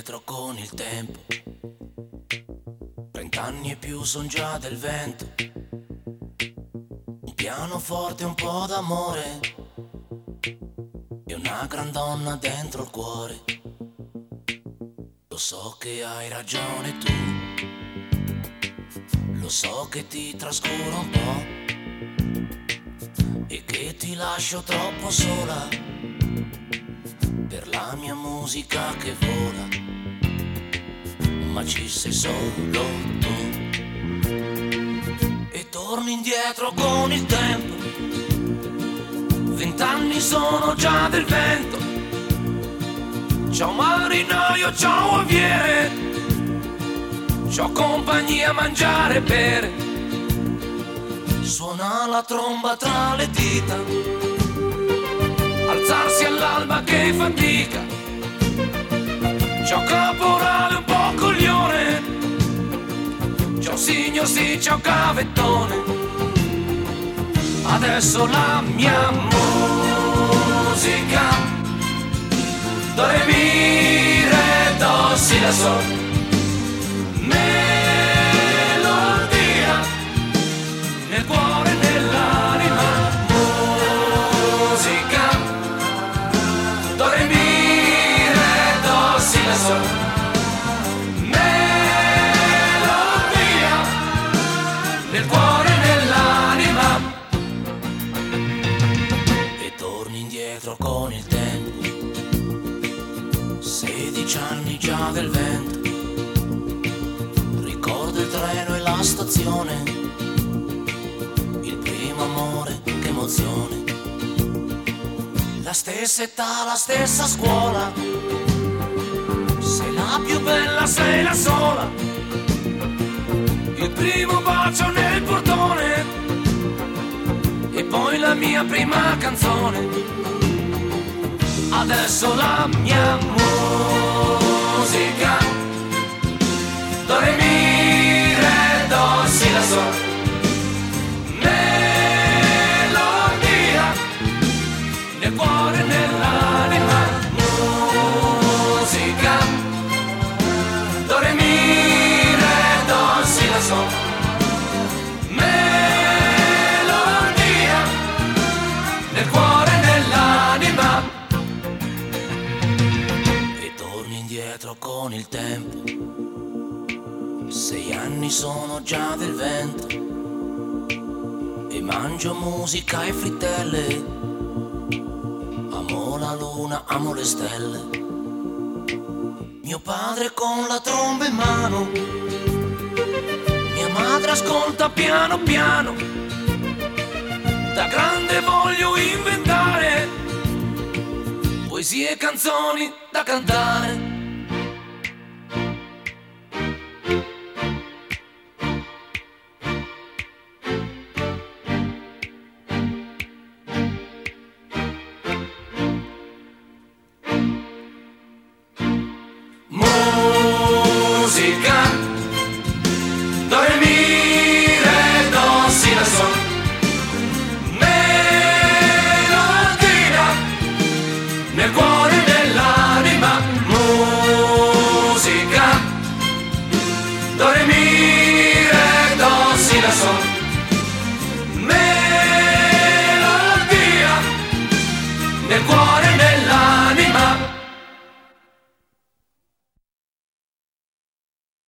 indietro con il tempo. 30 anni e più son già del vento. Un pianoforte, un po' d'amore e una gran donna dentro il cuore. Lo so che hai ragione tu, lo so che ti trascuro un po' e che ti lascio troppo sola per la mia musica che vola, ma ci sei solo tu. E torni indietro con il tempo, 20 anni sono già del vento. Ciao marinaio, ciao aviere, c'ho compagnia a mangiare e bere. Suona la tromba tra le dita, alzarsi all'alba che fatica. C'ho caporale un po' coglione, c'ho signor sì, c'ho cavettone. Adesso la mia musica, do re mi re do si la sol, melodia nel cuore e nell'anima. Musica, do re mi re do si la sol, melodia nel cuore e nell'anima. E torni indietro con il tempo, 16 anni già del vento. Ricordo il treno e la stazione, il primo amore, che emozione. La stessa età, la stessa scuola, sei la più bella, sei la sola. Il primo bacio nel portone e poi la mia prima canzone. Adesso la mia musica, do re mi re do si la sol, melodia nel cuore e nell'anima. Musica, do re mi re do si la sol, melodia nel cuore e nell'anima. Indietro con il tempo, 6 anni sono già del vento e mangio musica e frittelle. Amo la luna, amo le stelle. Mio padre con la tromba in mano, mia madre ascolta piano piano. Da grande voglio inventare poesie e canzoni da cantare. Musica, do re mi re do si la sol, melodia nel cuore e nell'anima. Musica, do re mi re do si la sol, melodia nel cuore